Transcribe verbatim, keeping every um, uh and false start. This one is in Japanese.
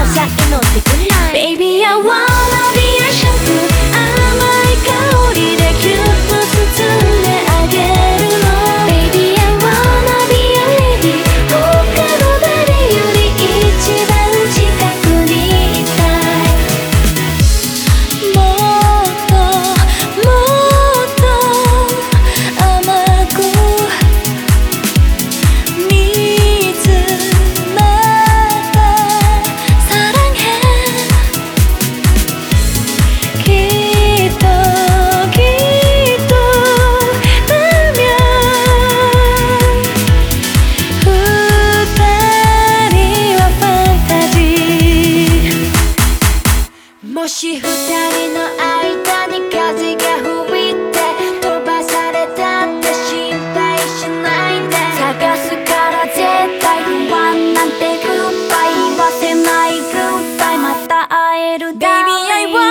さえ乗ってくんない Baby I wanna be your shampoo 甘い香りでキュッと包んであげるの Baby I wanna be your lady 他の誰より一番近くにいたいもっともっと甘く見つめた사랑해きっときっと運命二人はファンタジーもし二人の間に風が吹いて飛ばされたって心配しないで探すから絶対不安なんてグッバイ言わせないグッバイまた会えるだろう Baby I want